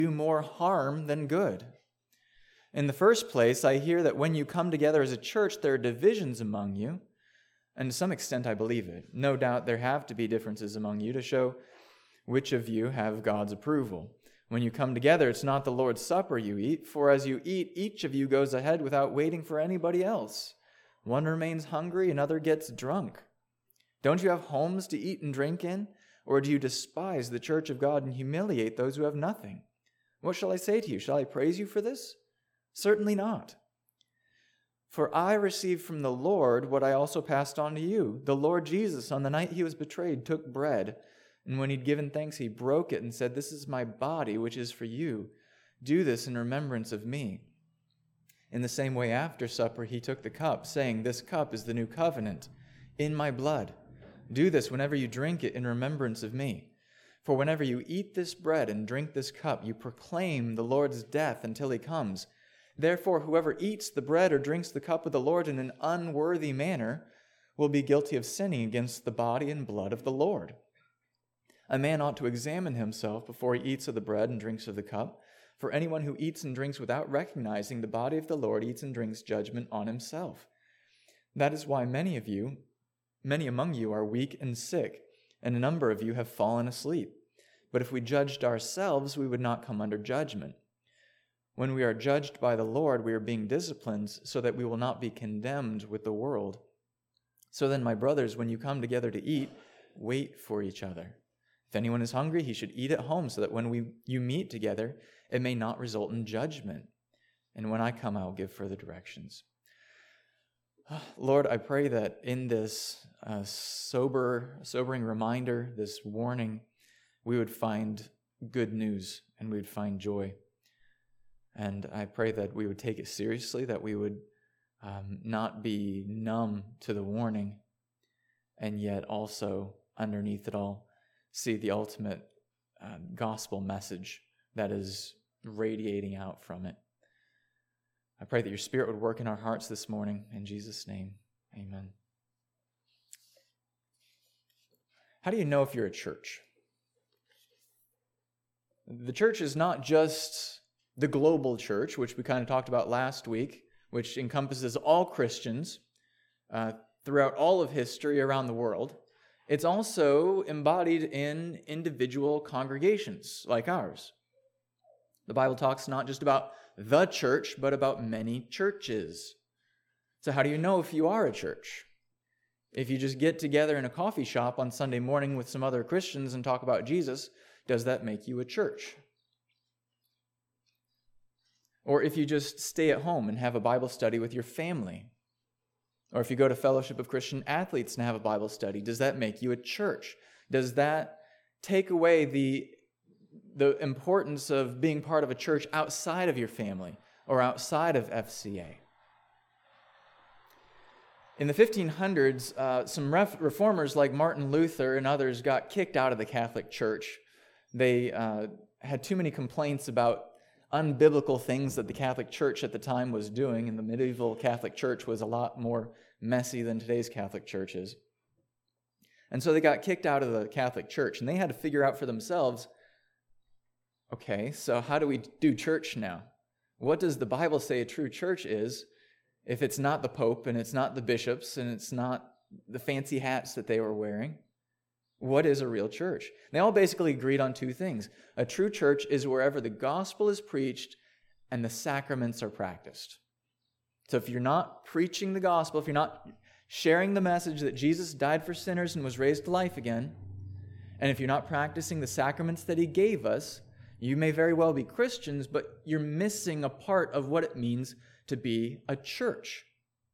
do more harm than good. In the first place, I hear that when you come together as a church, there are divisions among you, and to some extent I believe it. No doubt there have to be differences among you to show which of you have God's approval. When you come together, it's not the Lord's Supper you eat, for as you eat, each of you goes ahead without waiting for anybody else. One remains hungry, another gets drunk. Don't you have homes to eat and drink in? Or do you despise the church of God and humiliate those who have nothing? What shall I say to you? Shall I praise you for this? Certainly not. For I received from the Lord what I also passed on to you. The Lord Jesus, on the night he was betrayed, took bread, and when he'd given thanks, he broke it and said, "This is my body, which is for you. Do this in remembrance of me." In the same way, after supper, he took the cup, saying, "This cup is the new covenant in my blood. Do this whenever you drink it in remembrance of me. For whenever you eat this bread and drink this cup, you proclaim the Lord's death until he comes. Therefore, whoever eats the bread or drinks the cup of the Lord in an unworthy manner will be guilty of sinning against the body and blood of the Lord. A man ought to examine himself before he eats of the bread and drinks of the cup. For anyone who eats and drinks without recognizing the body of the Lord eats and drinks judgment on himself. That is why many among you are weak and sick, and a number of you have fallen asleep. But if we judged ourselves, we would not come under judgment. When we are judged by the Lord, we are being disciplined so that we will not be condemned with the world. So then, my brothers, when you come together to eat, wait for each other. If anyone is hungry, he should eat at home, so that when you meet together, it may not result in judgment. And when I come, I will give further directions. Lord, I pray that in this sobering reminder, this warning, we would find good news and we would find joy. And I pray that we would take it seriously, that we would not be numb to the warning, and yet also, underneath it all, see the ultimate gospel message that is radiating out from it. I pray that your Spirit would work in our hearts this morning. In Jesus' name, amen. How do you know if you're a church? The church is not just the global church, which we kind of talked about last week, which encompasses all Christians throughout all of history around the world. It's also embodied in individual congregations like ours. The Bible talks not just about the church, but about many churches. So how do you know if you are a church? If you just get together in a coffee shop on Sunday morning with some other Christians and talk about Jesus, does that make you a church? Or if you just stay at home and have a Bible study with your family, or if you go to Fellowship of Christian Athletes and have a Bible study, does that make you a church? Does that take away the importance of being part of a church outside of your family or outside of FCA? In the 1500s, some reformers like Martin Luther and others got kicked out of the Catholic Church. They had too many complaints about unbiblical things that the Catholic Church at the time was doing, and the medieval Catholic Church was a lot more messy than today's Catholic Church is. And so they got kicked out of the Catholic Church, and they had to figure out for themselves, okay, so how do we do church now? What does the Bible say a true church is if it's not the Pope and it's not the bishops and it's not the fancy hats that they were wearing? What is a real church? They all basically agreed on two things. A true church is wherever the gospel is preached and the sacraments are practiced. So if you're not preaching the gospel, if you're not sharing the message that Jesus died for sinners and was raised to life again, and if you're not practicing the sacraments that he gave us, you may very well be Christians, but you're missing a part of what it means to be a church.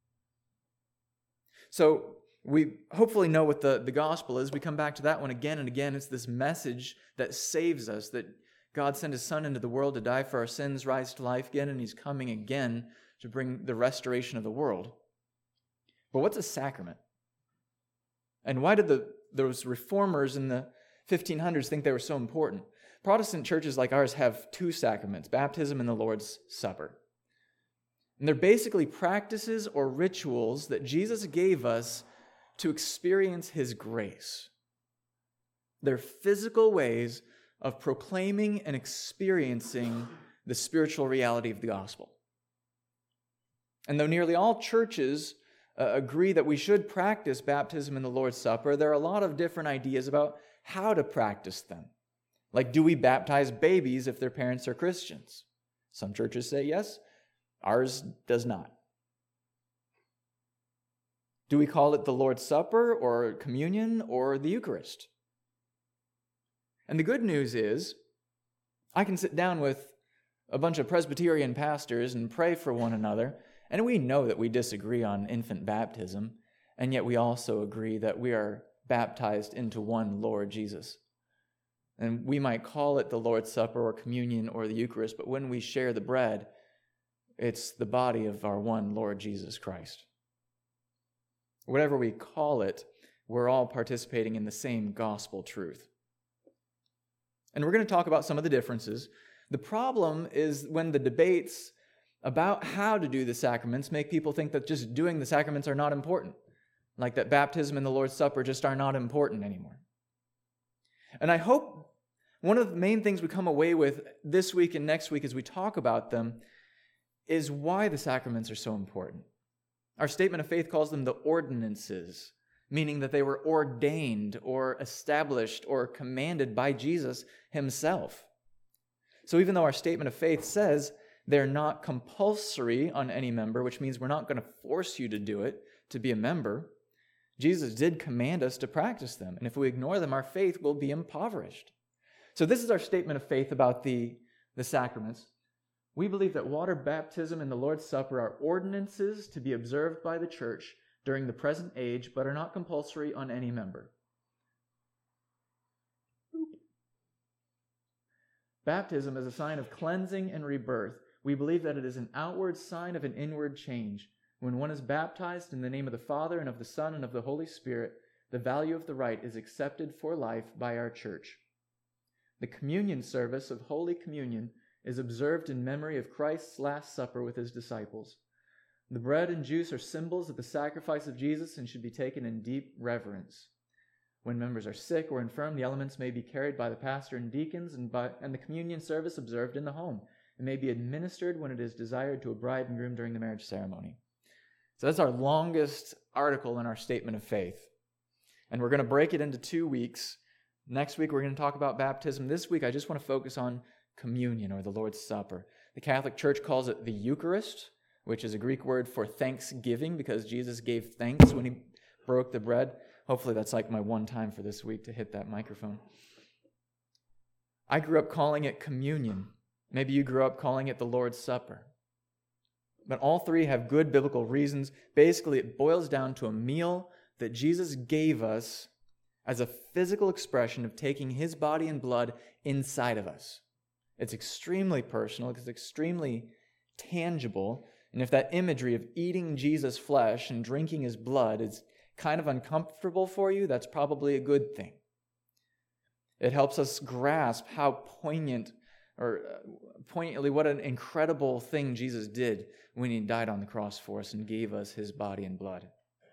So we hopefully know what the gospel is. We come back to that one again and again. It's this message that saves us, that God sent his Son into the world to die for our sins, rise to life again, and he's coming again to bring the restoration of the world. But what's a sacrament? And why did those reformers in the 1500s think they were so important? Protestant churches like ours have two sacraments, baptism and the Lord's Supper. And they're basically practices or rituals that Jesus gave us to experience his grace. They're physical ways of proclaiming and experiencing the spiritual reality of the gospel. And though nearly all churches agree that we should practice baptism in the Lord's Supper, there are a lot of different ideas about how to practice them. Like, do we baptize babies if their parents are Christians? Some churches say yes, ours does not. Do we call it the Lord's Supper or communion or the Eucharist? And the good news is, I can sit down with a bunch of Presbyterian pastors and pray for one another, and we know that we disagree on infant baptism, and yet we also agree that we are baptized into one Lord Jesus. And we might call it the Lord's Supper or communion or the Eucharist, but when we share the bread, it's the body of our one Lord Jesus Christ. Whatever we call it, we're all participating in the same gospel truth. And we're going to talk about some of the differences. The problem is when the debates about how to do the sacraments make people think that just doing the sacraments are not important, like that baptism and the Lord's Supper just are not important anymore. And I hope one of the main things we come away with this week and next week as we talk about them is why the sacraments are so important. Our statement of faith calls them the ordinances, meaning that they were ordained or established or commanded by Jesus himself. So even though our statement of faith says they're not compulsory on any member, which means we're not going to force you to do it to be a member, Jesus did command us to practice them. And if we ignore them, our faith will be impoverished. So this is our statement of faith about the sacraments. We believe that water baptism and the Lord's Supper are ordinances to be observed by the church during the present age, but are not compulsory on any member. Baptism is a sign of cleansing and rebirth. We believe that it is an outward sign of an inward change. When one is baptized in the name of the Father and of the Son and of the Holy Spirit, the value of the rite is accepted for life by our church. The communion service of Holy Communion is observed in memory of Christ's Last Supper with his disciples. The bread and juice are symbols of the sacrifice of Jesus and should be taken in deep reverence. When members are sick or infirm, the elements may be carried by the pastor and deacons and the communion service observed in the home. It may be administered when it is desired to a bride and groom during the marriage ceremony. So that's our longest article in our statement of faith. And we're going to break it into 2 weeks. Next week, we're going to talk about baptism. This week, I just want to focus on communion or the Lord's Supper. The Catholic Church calls it the Eucharist, which is a Greek word for thanksgiving because Jesus gave thanks when he broke the bread. Hopefully that's like my one time for this week to hit that microphone. I grew up calling it communion. Maybe you grew up calling it the Lord's Supper. But all three have good biblical reasons. Basically, it boils down to a meal that Jesus gave us as a physical expression of taking his body and blood inside of us. It's extremely personal, it's extremely tangible, and if that imagery of eating Jesus' flesh and drinking his blood is kind of uncomfortable for you, that's probably a good thing. It helps us grasp how poignantly what an incredible thing Jesus did when he died on the cross for us and gave us his body and blood.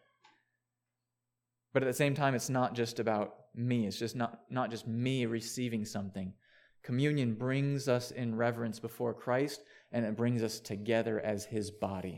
But at the same time, it's not just about me. It's just not just me receiving something. Communion brings us in reverence before Christ, and it brings us together as his body.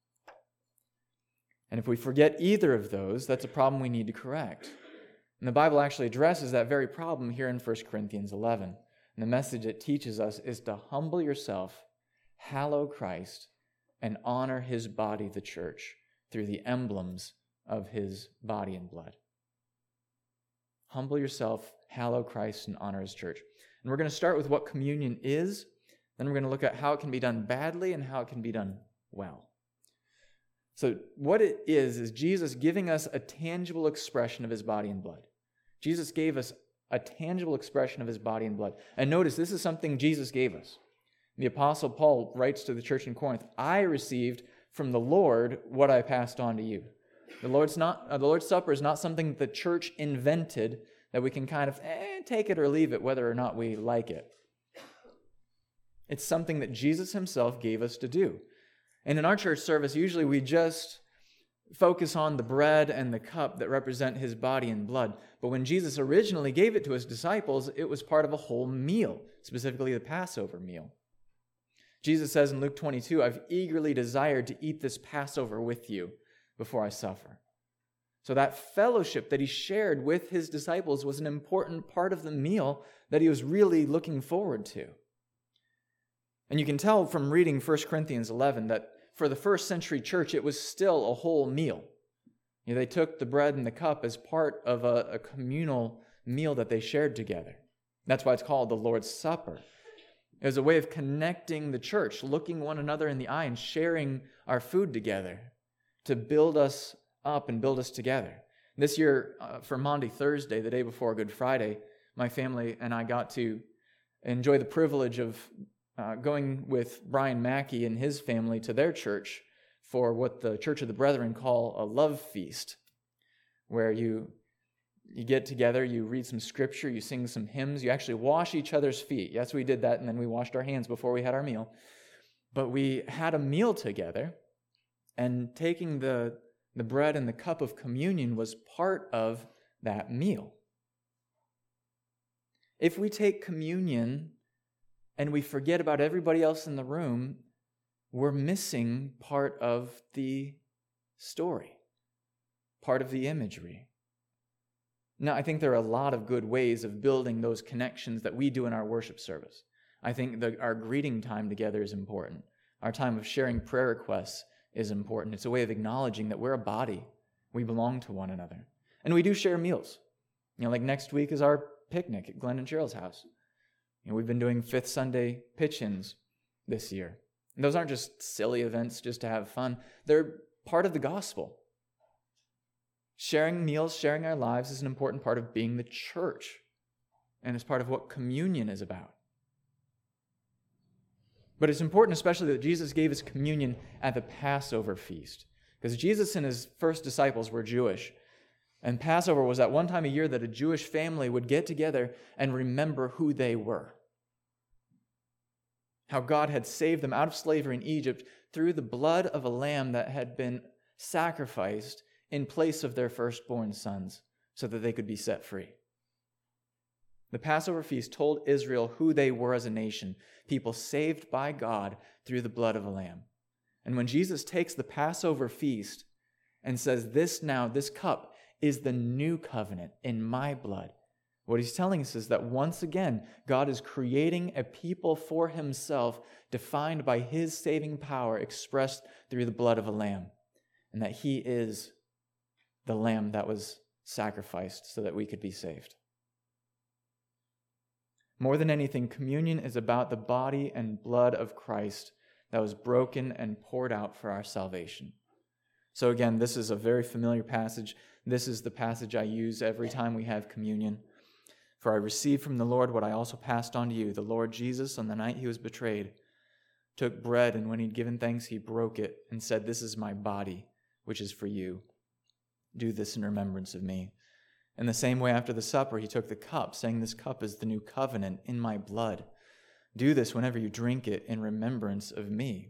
And if we forget either of those, that's a problem we need to correct. And the Bible actually addresses that very problem here in 1 Corinthians 11. And the message it teaches us is to humble yourself, hallow Christ, and honor his body, the church, through the emblems of his body and blood. Humble yourself, hallow Christ, and honor his church. And we're going to start with what communion is. Then we're going to look at how it can be done badly and how it can be done well. So what it is Jesus giving us a tangible expression of his body and blood. Jesus gave us a tangible expression of his body and blood. And notice, this is something Jesus gave us. The Apostle Paul writes to the church in Corinth, I received from the Lord what I passed on to you. The Lord's Supper is not something the church invented that we can kind of take it or leave it whether or not we like it. It's something that Jesus himself gave us to do. And in our church service, usually we just focus on the bread and the cup that represent his body and blood. But when Jesus originally gave it to his disciples, it was part of a whole meal, specifically the Passover meal. Jesus says in Luke 22, I've eagerly desired to eat this Passover with you before I suffer. So that fellowship that he shared with his disciples was an important part of the meal that he was really looking forward to. And you can tell from reading 1 Corinthians 11 that for the first century church, it was still a whole meal. They took the bread and the cup as part of a communal meal that they shared together. That's why it's called the Lord's Supper. It was a way of connecting the church, looking one another in the eye and sharing our food together to build us up and build us together. This year, for Maundy Thursday, the day before Good Friday, my family and I got to enjoy the privilege of going with Brian Mackey and his family to their church for what the Church of the Brethren call a love feast, where you get together, you read some scripture, you sing some hymns, you actually wash each other's feet. Yes, we did that, and then we washed our hands before we had our meal. But we had a meal together, and taking the bread and the cup of communion was part of that meal. If we take communion and we forget about everybody else in the room, we're missing part of the story, part of the imagery. Now, I think there are a lot of good ways of building those connections that we do in our worship service. I think our greeting time together is important. Our time of sharing prayer requests is important. It's a way of acknowledging that we're a body. We belong to one another. And we do share meals. Like next week is our picnic at Glenn and Cheryl's house. We've been doing Fifth Sunday pitch-ins this year. And those aren't just silly events just to have fun. They're part of the gospel. Sharing meals, sharing our lives is an important part of being the church. And it's part of what communion is about. But it's important especially that Jesus gave his communion at the Passover feast. Because Jesus and his first disciples were Jewish. And Passover was that one time a year that a Jewish family would get together and remember who they were. How God had saved them out of slavery in Egypt through the blood of a lamb that had been sacrificed in place of their firstborn sons so that they could be set free. The Passover feast told Israel who they were as a nation, people saved by God through the blood of a lamb. And when Jesus takes the Passover feast and says, this cup is the new covenant in my blood, what he's telling us is that once again, God is creating a people for himself defined by his saving power expressed through the blood of a lamb, and that he is the lamb that was sacrificed so that we could be saved. More than anything, communion is about the body and blood of Christ that was broken and poured out for our salvation. So again, this is a very familiar passage. This is the passage I use every time we have communion. For I received from the Lord what I also passed on to you. The Lord Jesus, on the night he was betrayed, took bread, and when he'd given thanks, he broke it and said, this is my body, which is for you. Do this in remembrance of me. In the same way, after the supper, he took the cup, saying, this cup is the new covenant in my blood. Do this whenever you drink it in remembrance of me.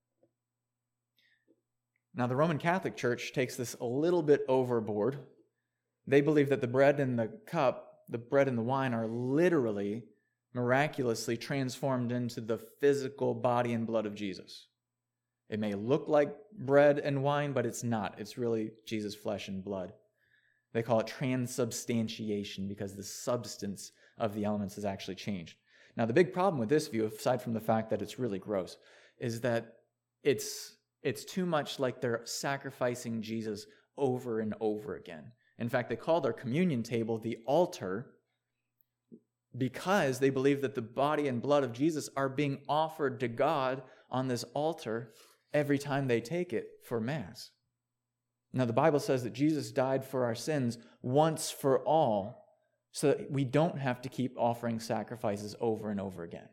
Now, the Roman Catholic Church takes this a little bit overboard. They believe that the bread and the cup, the bread and the wine, are literally, miraculously transformed into the physical body and blood of Jesus. It may look like bread and wine, but it's not. It's really Jesus' flesh and blood. They call it transubstantiation because the substance of the elements has actually changed. Now, the big problem with this view, aside from the fact that it's really gross, is that it's too much like they're sacrificing Jesus over and over again. In fact, they call their communion table the altar because they believe that the body and blood of Jesus are being offered to God on this altar every time they take it for Mass. Now, the Bible says that Jesus died for our sins once for all so that we don't have to keep offering sacrifices over and over again.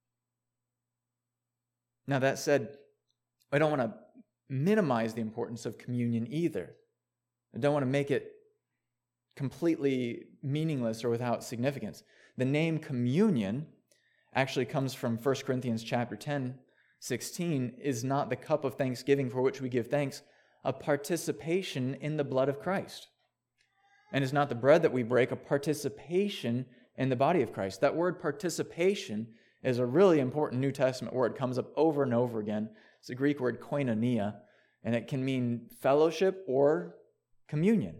Now, that said, I don't want to minimize the importance of communion either. I don't want to make it completely meaningless or without significance. The name communion actually comes from 1 Corinthians chapter 10, 16, is not the cup of thanksgiving for which we give thanks, a participation in the blood of Christ. And is not the bread that we break a participation in the body of Christ? That word participation is a really important New Testament word. It comes up over and over again. It's a Greek word koinonia, and it can mean fellowship or communion.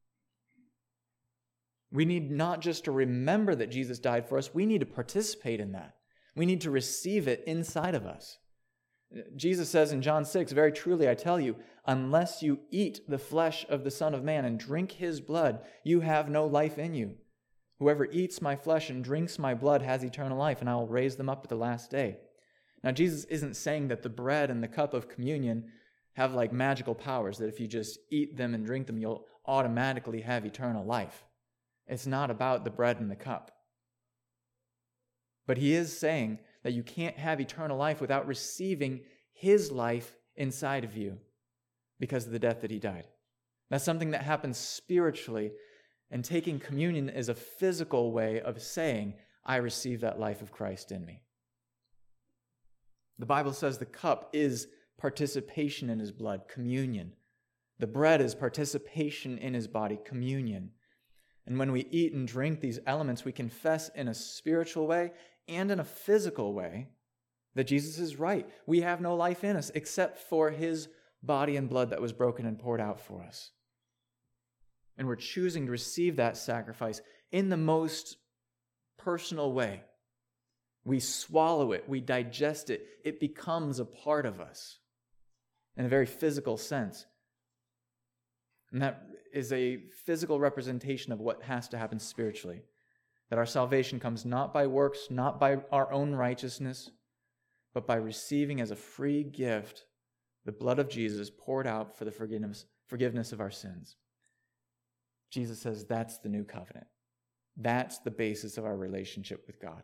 We need not just to remember that Jesus died for us, we need to participate in that. We need to receive it inside of us. Jesus says in John 6, "Very truly I tell you, unless you eat the flesh of the Son of Man and drink his blood, you have no life in you. Whoever eats my flesh and drinks my blood has eternal life, and I will raise them up at the last day." Now, Jesus isn't saying that the bread and the cup of communion have like magical powers, that if you just eat them and drink them, you'll automatically have eternal life. It's not about the bread and the cup. But he is saying that you can't have eternal life without receiving his life inside of you because of the death that he died. That's something that happens spiritually, and taking communion is a physical way of saying, I receive that life of Christ in me. The Bible says the cup is participation in his blood, communion. The bread is participation in his body, communion. And when we eat and drink these elements, we confess in a spiritual way and in a physical way that Jesus is right. We have no life in us except for his body and blood that was broken and poured out for us. And we're choosing to receive that sacrifice in the most personal way. We swallow it, we digest it, it becomes a part of us in a very physical sense. And that is a physical representation of what has to happen spiritually. That our salvation comes not by works, not by our own righteousness, but by receiving as a free gift the blood of Jesus poured out for the forgiveness of our sins. Jesus says that's the new covenant. That's the basis of our relationship with God.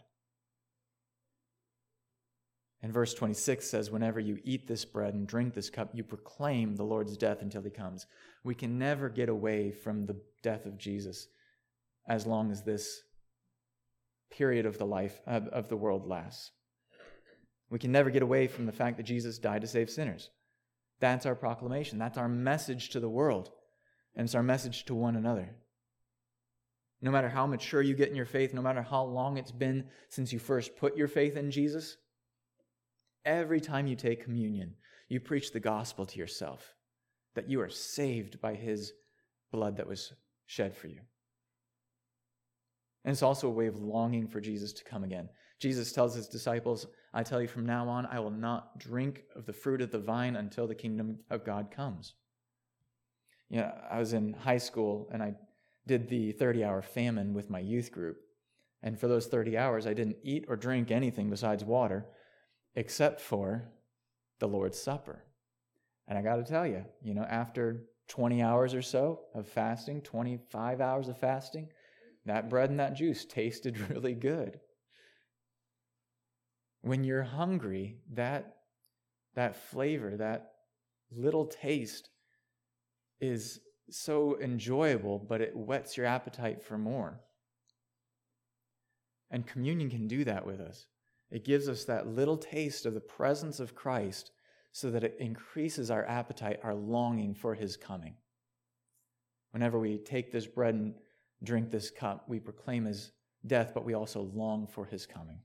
And verse 26 says, whenever you eat this bread and drink this cup, you proclaim the Lord's death until he comes. We can never get away from the death of Jesus as long as this period of the life of the world lasts. We can never get away from the fact that Jesus died to save sinners. That's our proclamation. That's our message to the world. And it's our message to one another. No matter how mature you get in your faith, no matter how long it's been since you first put your faith in Jesus, every time you take communion, you preach the gospel to yourself, that you are saved by his blood that was shed for you. And it's also a way of longing for Jesus to come again. Jesus tells his disciples, I tell you from now on, I will not drink of the fruit of the vine until the kingdom of God comes. You know, I was in high school and I did the 30-hour famine with my youth group. And for those 30 hours, I didn't eat or drink anything besides water, except for the Lord's Supper. And I got to tell you, after 20 hours or so of fasting, 25 hours of fasting, that bread and that juice tasted really good. When you're hungry, that flavor, that little taste is so enjoyable, but it whets your appetite for more. And communion can do that with us. It gives us that little taste of the presence of Christ so that it increases our appetite, our longing for his coming. Whenever we take this bread and drink this cup, we proclaim his death, but we also long for his coming.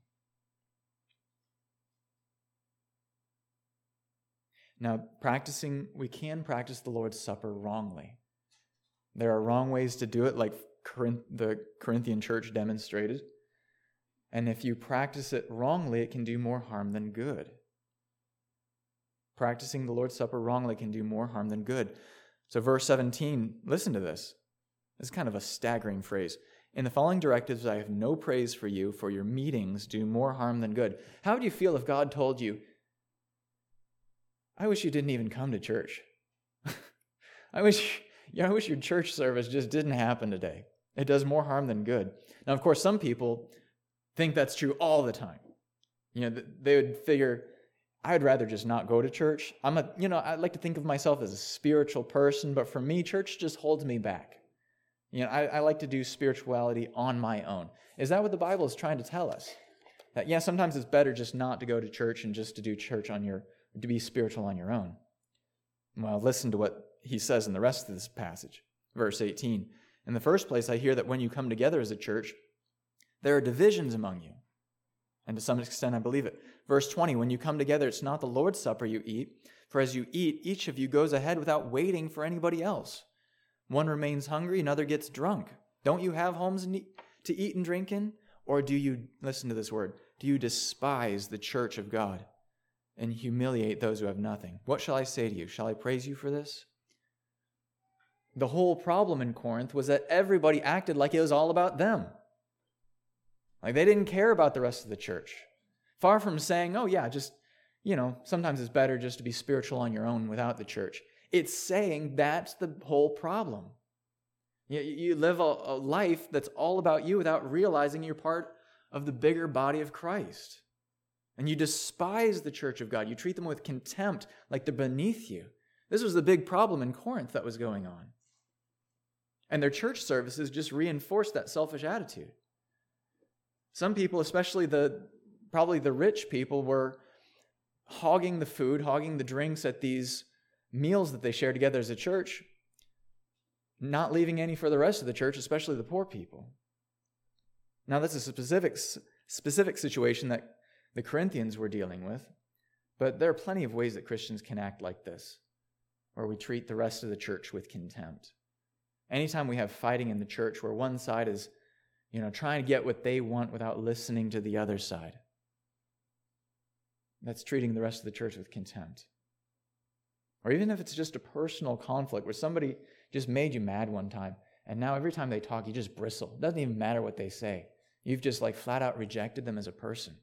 Now, we can practice the Lord's Supper wrongly. There are wrong ways to do it, like the Corinthian church demonstrated. And if you practice it wrongly, it can do more harm than good. Practicing the Lord's Supper wrongly can do more harm than good. So verse 17, listen to this. This is kind of a staggering phrase. In the following directives, I have no praise for you, for your meetings do more harm than good. How would you feel if God told you, I wish you didn't even come to church. I wish your church service just didn't happen today. It does more harm than good. Now, of course, some people think that's true all the time. They would figure, I would rather just not go to church. I like to think of myself as a spiritual person, but for me, church just holds me back. I like to do spirituality on my own. Is that what the Bible is trying to tell us? That, sometimes it's better just not to go to church and just to do church to be spiritual on your own. Well, listen to what he says in the rest of this passage. Verse 18. In the first place, I hear that when you come together as a church, there are divisions among you. And to some extent, I believe it. Verse 20, when you come together, it's not the Lord's Supper you eat, for as you eat, each of you goes ahead without waiting for anybody else. One remains hungry, another gets drunk. Don't you have homes to eat and drink in? Or do you, listen to this word, do you despise the church of God and humiliate those who have nothing? What shall I say to you? Shall I praise you for this? The whole problem in Corinth was that everybody acted like it was all about them. Like they didn't care about the rest of the church. Far from saying, oh yeah, just, sometimes it's better just to be spiritual on your own without the church. It's saying that's the whole problem. You live a life that's all about you without realizing you're part of the bigger body of Christ. And you despise the church of God. You treat them with contempt, like they're beneath you. This was the big problem in Corinth that was going on. And their church services just reinforced that selfish attitude. Some people, especially probably the rich people, were hogging the food, hogging the drinks at these meals that they shared together as a church, not leaving any for the rest of the church, especially the poor people. Now, that's a specific situation that the Corinthians were dealing with, but there are plenty of ways that Christians can act like this, where we treat the rest of the church with contempt. Anytime we have fighting in the church where one side is trying to get what they want without listening to the other side, that's treating the rest of the church with contempt. Or even if it's just a personal conflict where somebody just made you mad one time, and now every time they talk, you just bristle. It doesn't even matter what they say. You've just flat out rejected them as a person.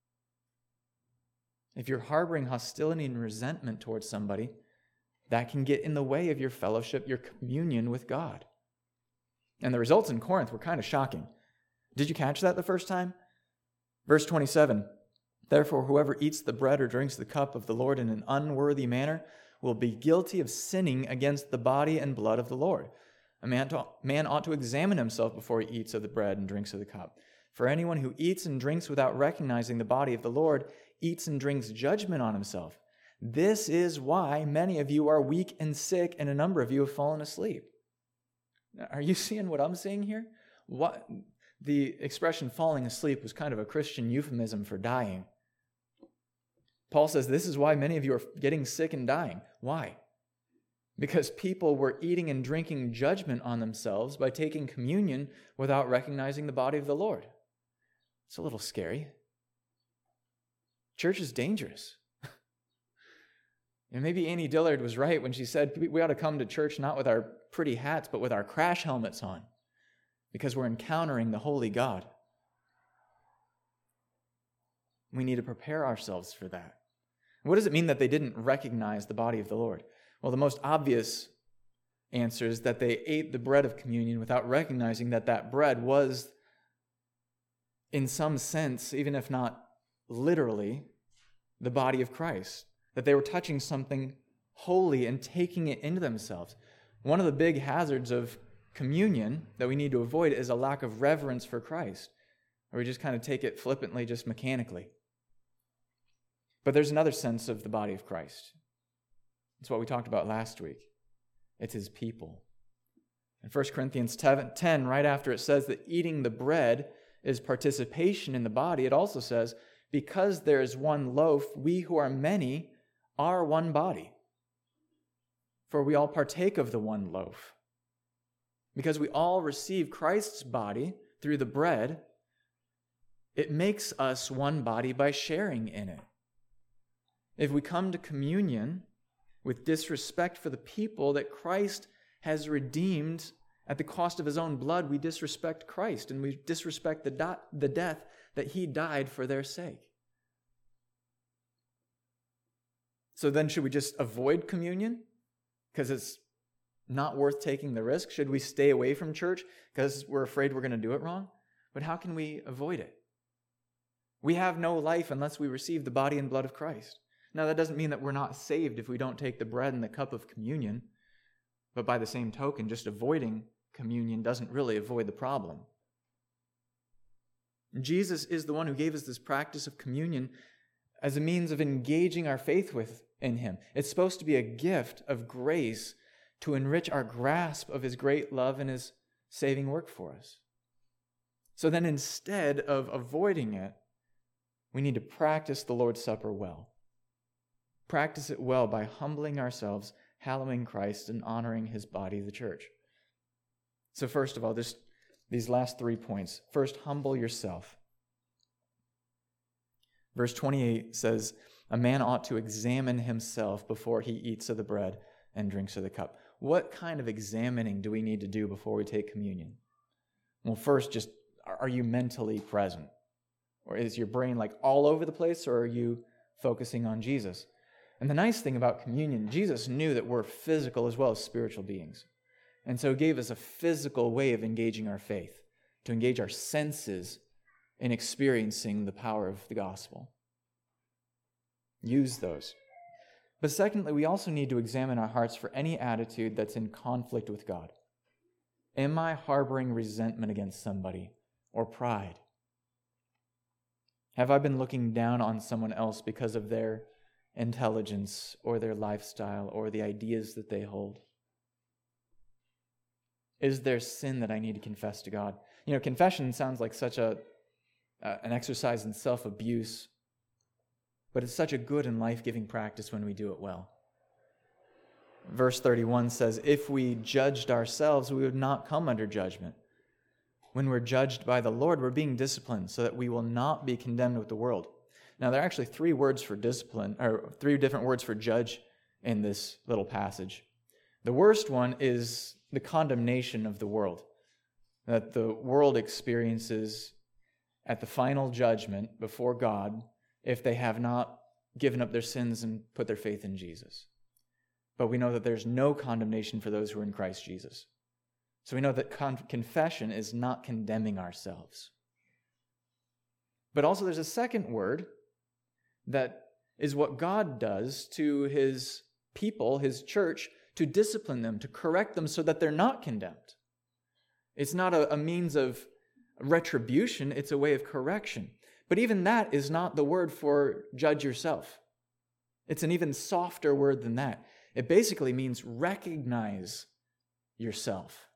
If you're harboring hostility and resentment towards somebody, that can get in the way of your fellowship, your communion with God. And the results in Corinth were kind of shocking. Did you catch that the first time? Verse 27, therefore whoever eats the bread or drinks the cup of the Lord in an unworthy manner will be guilty of sinning against the body and blood of the Lord. A man ought to examine himself before he eats of the bread and drinks of the cup. For anyone who eats and drinks without recognizing the body of the Lord eats and drinks judgment on himself. This is why many of you are weak and sick, and a number of you have fallen asleep. Are you seeing what I'm seeing here? The expression falling asleep was kind of a Christian euphemism for dying. Paul says this is why many of you are getting sick and dying. Why? Because people were eating and drinking judgment on themselves by taking communion without recognizing the body of the Lord. It's a little scary. Church is dangerous. And maybe Annie Dillard was right when she said we ought to come to church not with our pretty hats, but with our crash helmets on, because we're encountering the holy God. We need to prepare ourselves for that. What does it mean that they didn't recognize the body of the Lord? Well, the most obvious answer is that they ate the bread of communion without recognizing that that bread was, in some sense, even if not literally, the body of Christ. That they were touching something holy and taking it into themselves. One of the big hazards of communion that we need to avoid is a lack of reverence for Christ, or we just kind of take it flippantly, just mechanically. But there's another sense of the body of Christ. It's what we talked about last week. It's his people. In 1 Corinthians 10, right after it says that eating the bread is participation in the body, it also says, because there is one loaf, we who are many are one body. For we all partake of the one loaf. Because we all receive Christ's body through the bread, it makes us one body by sharing in it. If we come to communion with disrespect for the people that Christ has redeemed at the cost of his own blood, we disrespect Christ, and we disrespect the death that he died for their sake. So then should we just avoid communion because it's not worth taking the risk? Should we stay away from church because we're afraid we're going to do it wrong? But how can we avoid it? We have no life unless we receive the body and blood of Christ. Now, that doesn't mean that we're not saved if we don't take the bread and the cup of communion, but by the same token, just avoiding communion doesn't really avoid the problem. Jesus is the one who gave us this practice of communion as a means of engaging our faith in him. It's supposed to be a gift of grace to enrich our grasp of his great love and his saving work for us. So then instead of avoiding it, we need to practice the Lord's Supper well. Practice it well by humbling ourselves, hallowing Christ, and honoring his body, the church. So first of all, these last 3 points. First, humble yourself. Verse 28 says, a man ought to examine himself before he eats of the bread and drinks of the cup. What kind of examining do we need to do before we take communion? Well, first, just are you mentally present? Or is your brain like all over the place, or are you focusing on Jesus? And the nice thing about communion, Jesus knew that we're physical as well as spiritual beings. And so he gave us a physical way of engaging our faith, to engage our senses in experiencing the power of the gospel. Use those. But secondly, we also need to examine our hearts for any attitude that's in conflict with God. Am I harboring resentment against somebody or pride? Have I been looking down on someone else because of their intelligence or their lifestyle or the ideas that they hold? Is there sin that I need to confess to God? Confession sounds like such an exercise in self-abuse, but it's such a good and life-giving practice when we do it well. Verse 31 says, if we judged ourselves, we would not come under judgment. When we're judged by the Lord, we're being disciplined so that we will not be condemned with the world. Now, there are actually 3 words for discipline, or 3 different words for judge in this little passage. The worst one is the condemnation of the world, that the world experiences at the final judgment before God if they have not given up their sins and put their faith in Jesus. But we know that there's no condemnation for those who are in Christ Jesus. So we know that confession is not condemning ourselves. But also there's a second word that is what God does to his people, his church, to discipline them, to correct them so that they're not condemned. It's not a means of retribution, it's a way of correction. But even that is not the word for judge yourself. It's an even softer word than that. It basically means recognize yourself.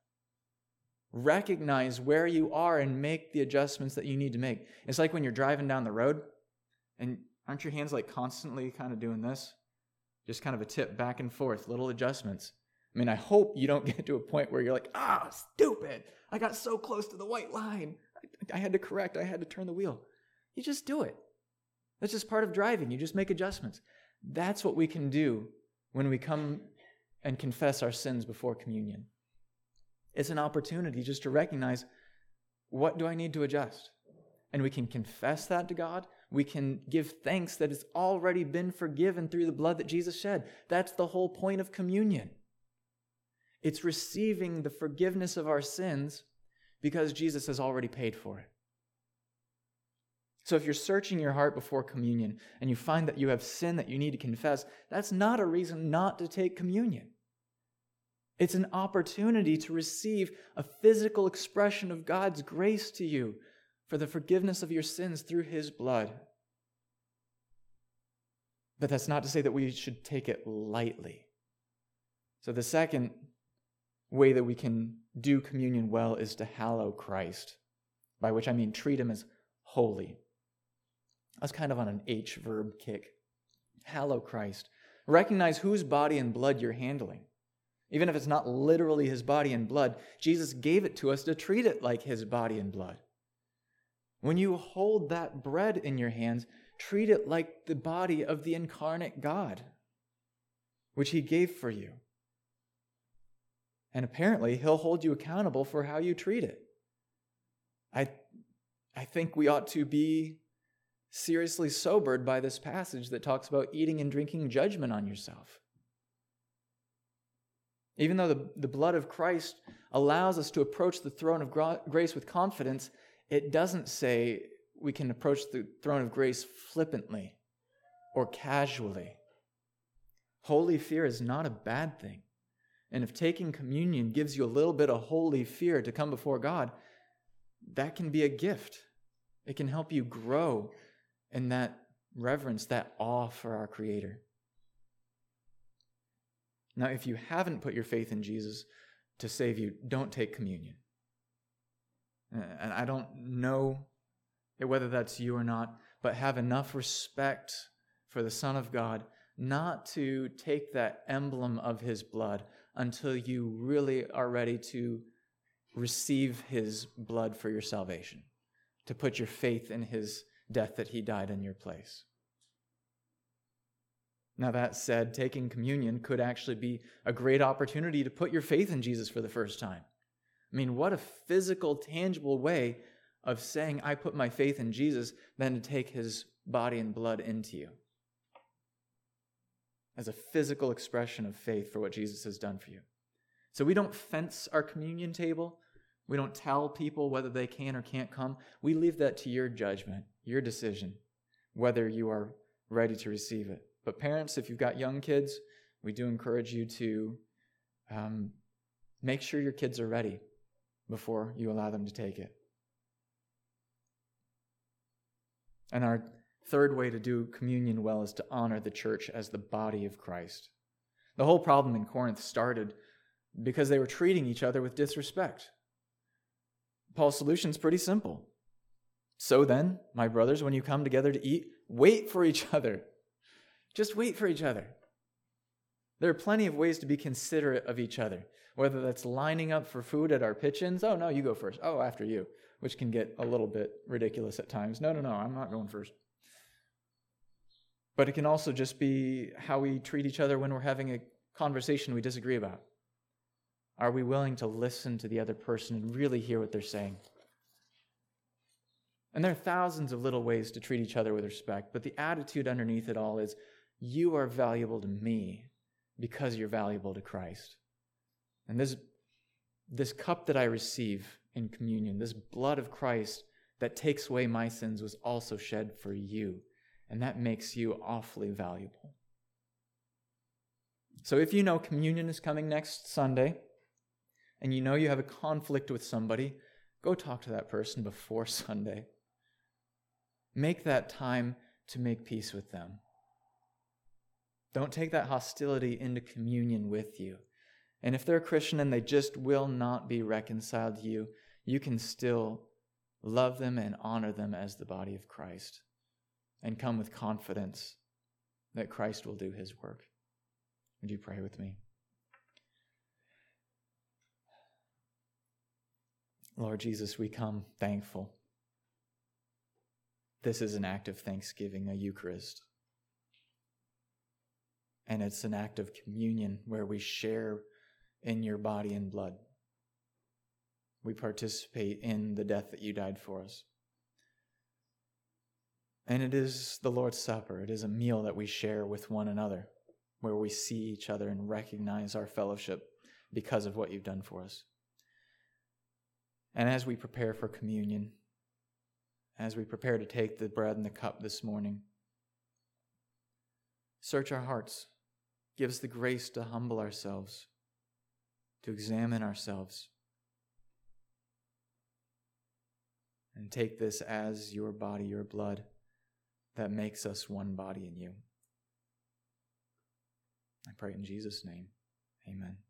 Recognize where you are and make the adjustments that you need to make. It's like when you're driving down the road, and aren't your hands like constantly kind of doing this? Just kind of a tip back and forth, little adjustments. I mean, I hope you don't get to a point where you're like, stupid. I got so close to the white line. I had to correct. I had to turn the wheel. You just do it. That's just part of driving. You just make adjustments. That's what we can do when we come and confess our sins before communion. It's an opportunity just to recognize, what do I need to adjust? And we can confess that to God. We can give thanks that it's already been forgiven through the blood that Jesus shed. That's the whole point of communion. It's receiving the forgiveness of our sins because Jesus has already paid for it. So if you're searching your heart before communion and you find that you have sin that you need to confess, that's not a reason not to take communion. It's an opportunity to receive a physical expression of God's grace to you for the forgiveness of your sins through his blood. But that's not to say that we should take it lightly. So the second way that we can do communion well is to hallow Christ, by which I mean treat him as holy. I was kind of on an H verb kick. Hallow Christ. Recognize whose body and blood you're handling. Even if it's not literally his body and blood, Jesus gave it to us to treat it like his body and blood. When you hold that bread in your hands, treat it like the body of the incarnate God, which he gave for you. And apparently, he'll hold you accountable for how you treat it. I think we ought to be seriously sobered by this passage that talks about eating and drinking judgment on yourself. Even though the blood of Christ allows us to approach the throne of grace with confidence, it doesn't say we can approach the throne of grace flippantly or casually. Holy fear is not a bad thing. And if taking communion gives you a little bit of holy fear to come before God, that can be a gift. It can help you grow in that reverence, that awe for our Creator. Now, if you haven't put your faith in Jesus to save you, don't take communion. And I don't know whether that's you or not, but have enough respect for the Son of God not to take that emblem of his blood until you really are ready to receive his blood for your salvation, to put your faith in his death that he died in your place. Now, that said, taking communion could actually be a great opportunity to put your faith in Jesus for the first time. I mean, what a physical, tangible way of saying, I put my faith in Jesus, than to take his body and blood into you, as a physical expression of faith for what Jesus has done for you. So we don't fence our communion table. We don't tell people whether they can or can't come. We leave that to your judgment, your decision, whether you are ready to receive it. But parents, if you've got young kids, we do encourage you to make sure your kids are ready before you allow them to take it. And our third way to do communion well is to honor the church as the body of Christ. The whole problem in Corinth started because they were treating each other with disrespect. Paul's solution is pretty simple. So then, my brothers, when you come together to eat, wait for each other. Just wait for each other. There are plenty of ways to be considerate of each other, whether that's lining up for food at our pitch-ins. Oh, no, you go first. Oh, after you, which can get a little bit ridiculous at times. No, I'm not going first. But it can also just be how we treat each other when we're having a conversation we disagree about. Are we willing to listen to the other person and really hear what they're saying? And there are thousands of little ways to treat each other with respect, but the attitude underneath it all is, you are valuable to me because you're valuable to Christ. And this cup that I receive in communion, this blood of Christ that takes away my sins, was also shed for you. And that makes you awfully valuable. So if you know communion is coming next Sunday, and you know you have a conflict with somebody, go talk to that person before Sunday. Make that time to make peace with them. Don't take that hostility into communion with you. And if they're a Christian and they just will not be reconciled to you, you can still love them and honor them as the body of Christ, and come with confidence that Christ will do his work. Would you pray with me? Lord Jesus, we come thankful. This is an act of thanksgiving, a Eucharist. And it's an act of communion where we share in your body and blood. We participate in the death that you died for us. And it is the Lord's Supper. It is a meal that we share with one another, where we see each other and recognize our fellowship because of what you've done for us. And as we prepare for communion, as we prepare to take the bread and the cup this morning, search our hearts. Give us the grace to humble ourselves, to examine ourselves, and take this as your body, your blood, that makes us one body in you. I pray in Jesus' name. Amen.